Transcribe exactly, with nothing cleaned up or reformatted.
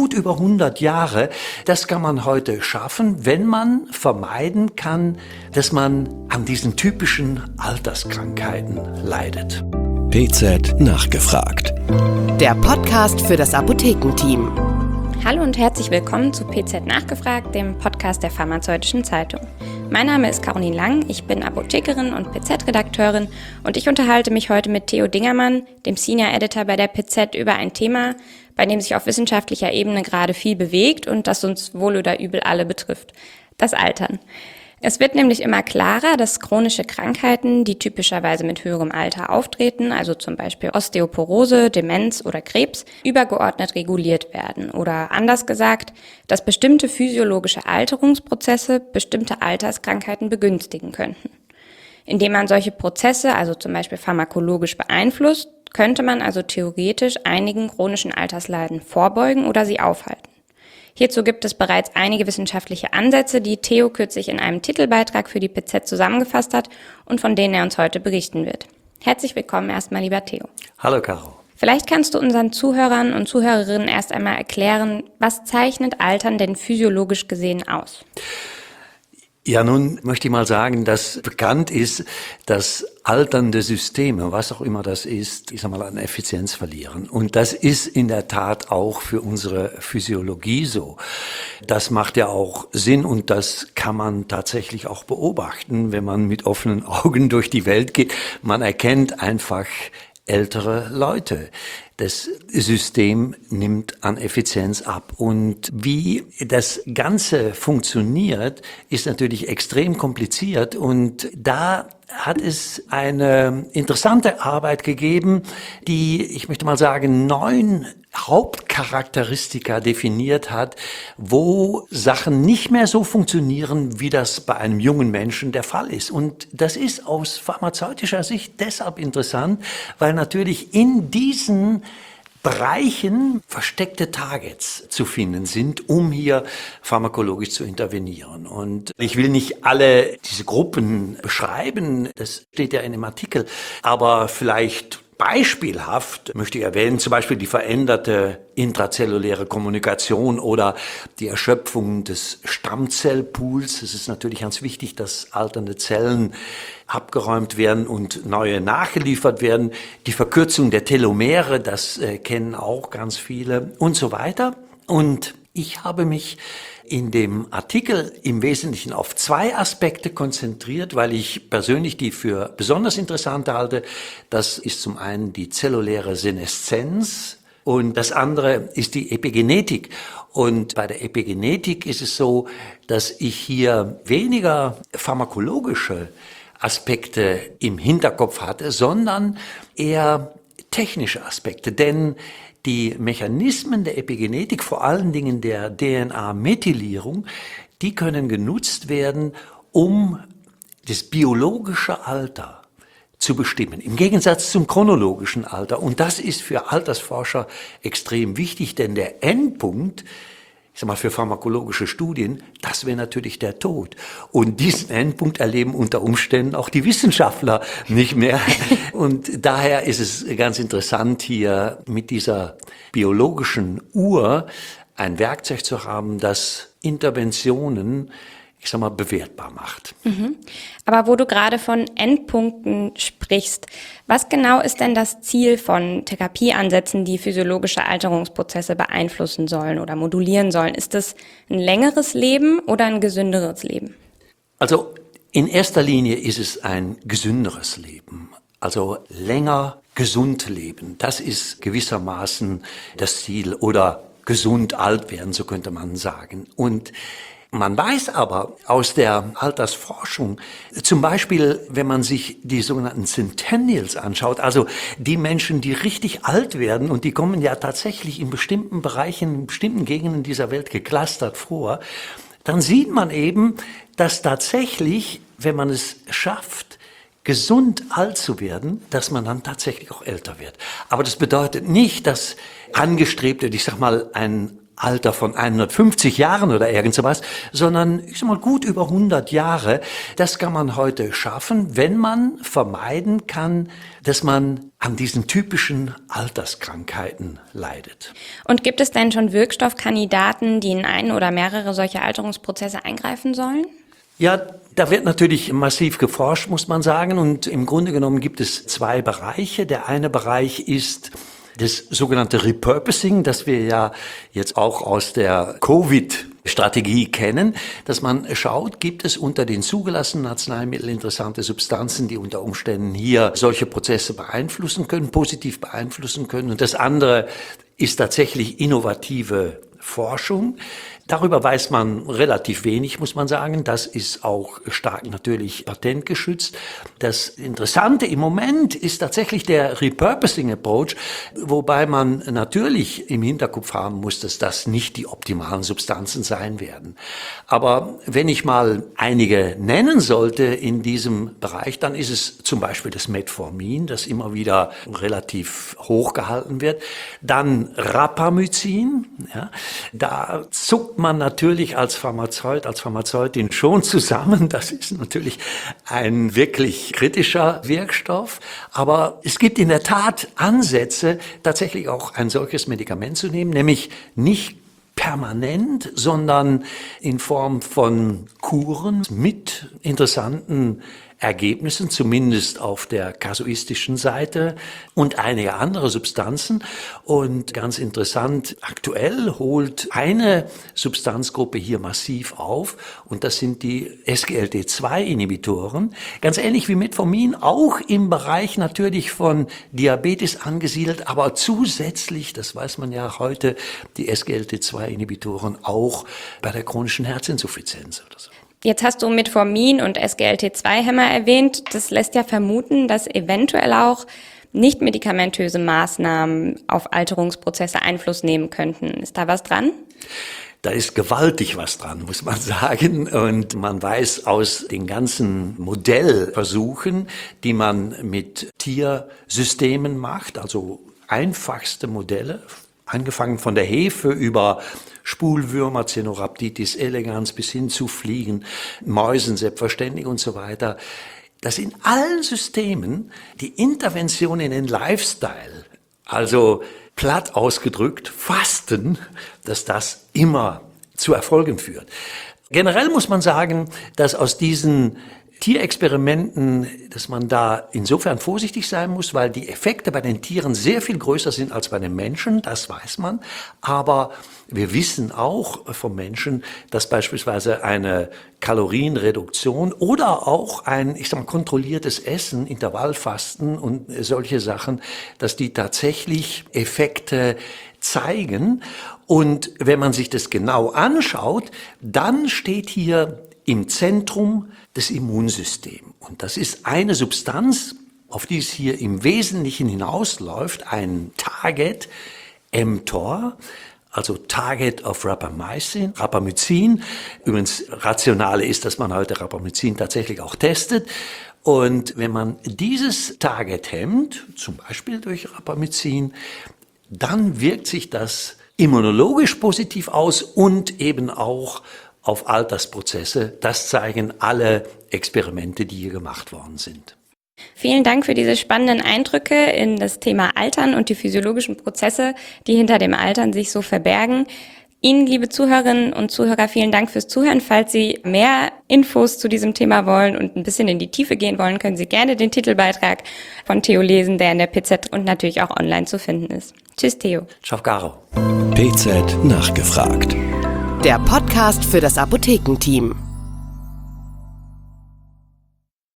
gut über hundert Jahre. Das kann man heute schaffen, wenn man vermeiden kann, dass man an diesen typischen Alterskrankheiten leidet. P Z nachgefragt. Der Podcast für das Apothekenteam. Hallo und herzlich willkommen zu P Z nachgefragt, dem Podcast der Pharmazeutischen Zeitung. Mein Name ist Caroline Lang, ich bin Apothekerin und P Z-Redakteurin und ich unterhalte mich heute mit Theo Dingermann, dem Senior Editor bei der P Z, über ein Thema, bei dem sich auf wissenschaftlicher Ebene gerade viel bewegt und das uns wohl oder übel alle betrifft: das Altern. Es wird nämlich immer klarer, dass chronische Krankheiten, die typischerweise mit höherem Alter auftreten, also zum Beispiel Osteoporose, Demenz oder Krebs, übergeordnet reguliert werden. Oder anders gesagt, dass bestimmte physiologische Alterungsprozesse bestimmte Alterskrankheiten begünstigen könnten. Indem man solche Prozesse, also zum Beispiel pharmakologisch beeinflusst, könnte man also theoretisch einigen chronischen Altersleiden vorbeugen oder sie aufhalten. Hierzu gibt es bereits einige wissenschaftliche Ansätze, die Theo kürzlich in einem Titelbeitrag für die P Z zusammengefasst hat und von denen er uns heute berichten wird. Herzlich willkommen erstmal, lieber Theo. Hallo, Caro. Vielleicht kannst du unseren Zuhörern und Zuhörerinnen erst einmal erklären, was zeichnet Altern denn physiologisch gesehen aus? Ja, nun möchte ich mal sagen, dass bekannt ist, dass alternde Systeme, was auch immer das ist, ich sag mal, an Effizienz verlieren. Und das ist in der Tat auch für unsere Physiologie so. Das macht ja auch Sinn und das kann man tatsächlich auch beobachten, wenn man mit offenen Augen durch die Welt geht. Man erkennt einfach ältere Leute. Das System nimmt an Effizienz ab. Und wie das Ganze funktioniert, ist natürlich extrem kompliziert. Und da hat es eine interessante Arbeit gegeben, die, ich möchte mal sagen, neun Hauptcharakteristika definiert hat, wo Sachen nicht mehr so funktionieren, wie das bei einem jungen Menschen der Fall ist. Und das ist aus pharmazeutischer Sicht deshalb interessant, weil natürlich in diesen Bereichen versteckte Targets zu finden sind, um hier pharmakologisch zu intervenieren. Und ich will nicht alle diese Gruppen beschreiben, das steht ja in dem Artikel, aber vielleicht beispielhaft möchte ich erwähnen, zum Beispiel die veränderte intrazelluläre Kommunikation oder die Erschöpfung des Stammzellpools. Es ist natürlich ganz wichtig, dass alternde Zellen abgeräumt werden und neue nachgeliefert werden. Die Verkürzung der Telomere, das äh, kennen auch ganz viele und so weiter. Und ich habe mich in dem Artikel im Wesentlichen auf zwei Aspekte konzentriert, weil ich persönlich die für besonders interessant halte. Das ist zum einen die zelluläre Seneszenz und das andere ist die Epigenetik. Und bei der Epigenetik ist es so, dass ich hier weniger pharmakologische Aspekte im Hinterkopf hatte, sondern eher technische Aspekte. Denn die Mechanismen der Epigenetik, vor allen Dingen der D N A-Methylierung, die können genutzt werden, um das biologische Alter zu bestimmen, im Gegensatz zum chronologischen Alter. Und das ist für Altersforscher extrem wichtig, denn der Endpunkt, ich sag mal, für pharmakologische Studien, das wäre natürlich der Tod. Und diesen Endpunkt erleben unter Umständen auch die Wissenschaftler nicht mehr. Und daher ist es ganz interessant, hier mit dieser biologischen Uhr ein Werkzeug zu haben, das Interventionen, ich sag mal, bewertbar macht. Mhm. Aber wo du gerade von Endpunkten sprichst, was genau ist denn das Ziel von Therapieansätzen, die physiologische Alterungsprozesse beeinflussen sollen oder modulieren sollen? Ist es ein längeres Leben oder ein gesünderes Leben? Also in erster Linie ist es ein gesünderes Leben. Also länger gesund leben, das ist gewissermaßen das Ziel. Oder gesund alt werden, so könnte man sagen. Und man weiß aber aus der Altersforschung, zum Beispiel, wenn man sich die sogenannten Centennials anschaut, also die Menschen, die richtig alt werden, und die kommen ja tatsächlich in bestimmten Bereichen, in bestimmten Gegenden dieser Welt geclustert vor, dann sieht man eben, dass tatsächlich, wenn man es schafft, gesund alt zu werden, dass man dann tatsächlich auch älter wird. Aber das bedeutet nicht, dass angestrebt wird, ich sag mal, ein Alter von hundertfünfzig Jahren oder irgend sowas, sondern ich sag mal gut über hundert Jahre. Das kann man heute schaffen, wenn man vermeiden kann, dass man an diesen typischen Alterskrankheiten leidet. Und gibt es denn schon Wirkstoffkandidaten, die in einen oder mehrere solcher Alterungsprozesse eingreifen sollen? Ja, da wird natürlich massiv geforscht, muss man sagen. Und im Grunde genommen gibt es zwei Bereiche. Der eine Bereich ist das sogenannte Repurposing, das wir ja jetzt auch aus der Covid-Strategie kennen, dass man schaut, gibt es unter den zugelassenen Arzneimitteln interessante Substanzen, die unter Umständen hier solche Prozesse beeinflussen können, positiv beeinflussen können. Und das andere ist tatsächlich innovative Forschung. Darüber weiß man relativ wenig, muss man sagen. Das ist auch stark natürlich patentgeschützt. Das Interessante im Moment ist tatsächlich der Repurposing Approach, wobei man natürlich im Hinterkopf haben muss, dass das nicht die optimalen Substanzen sein werden. Aber wenn ich mal einige nennen sollte in diesem Bereich, dann ist es zum Beispiel das Metformin, das immer wieder relativ hoch gehalten wird. Dann Rapamycin, ja, da zuckt man natürlich als Pharmazeut, als Pharmazeutin schon zusammen. Das ist natürlich ein wirklich kritischer Wirkstoff. Aber es gibt in der Tat Ansätze, tatsächlich auch ein solches Medikament zu nehmen, nämlich nicht permanent, sondern in Form von Kuren mit interessanten Ergebnissen, zumindest auf der kasuistischen Seite, und einige andere Substanzen. Und ganz interessant, aktuell holt eine Substanzgruppe hier massiv auf, und das sind die S G L T zwei Inhibitoren. Ganz ähnlich wie Metformin, auch im Bereich natürlich von Diabetes angesiedelt, aber zusätzlich, das weiß man ja heute, die S G L T zwei Inhibitoren auch bei der chronischen Herzinsuffizienz oder so. Jetzt hast du Metformin und S G L T zwei Hämmer erwähnt. Das lässt ja vermuten, dass eventuell auch nicht medikamentöse Maßnahmen auf Alterungsprozesse Einfluss nehmen könnten. Ist da was dran? Da ist gewaltig was dran, muss man sagen. Und man weiß aus den ganzen Modellversuchen, die man mit Tiersystemen macht, also einfachste Modelle, angefangen von der Hefe über Spulwürmer, Caenorhabditis elegans bis hin zu Fliegen, Mäusen selbstverständlich und so weiter, dass in allen Systemen die Intervention in den Lifestyle, also platt ausgedrückt Fasten, dass das immer zu Erfolgen führt. Generell muss man sagen, dass aus diesen Tierexperimenten, dass man da insofern vorsichtig sein muss, weil die Effekte bei den Tieren sehr viel größer sind als bei den Menschen, das weiß man. Aber wir wissen auch vom Menschen, dass beispielsweise eine Kalorienreduktion oder auch ein, ich sag mal, kontrolliertes Essen, Intervallfasten und solche Sachen, dass die tatsächlich Effekte zeigen. Und wenn man sich das genau anschaut, dann steht hier im Zentrum das Immunsystem. Und das ist eine Substanz, auf die es hier im Wesentlichen hinausläuft, ein Target, mTOR, also Target of Rapamycin, Rapamycin. Übrigens, rationale ist, dass man heute Rapamycin tatsächlich auch testet. Und wenn man dieses Target hemmt, zum Beispiel durch Rapamycin, dann wirkt sich das immunologisch positiv aus und eben auch auf Altersprozesse. Das zeigen alle Experimente, die hier gemacht worden sind. Vielen Dank für diese spannenden Eindrücke in das Thema Altern und die physiologischen Prozesse, die hinter dem Altern sich so verbergen. Ihnen, liebe Zuhörerinnen und Zuhörer, vielen Dank fürs Zuhören. Falls Sie mehr Infos zu diesem Thema wollen und ein bisschen in die Tiefe gehen wollen, können Sie gerne den Titelbeitrag von Theo lesen, der in der P Z und natürlich auch online zu finden ist. Tschüss, Theo. Ciao, Caro. P Z nachgefragt. Der Podcast für das Apothekenteam.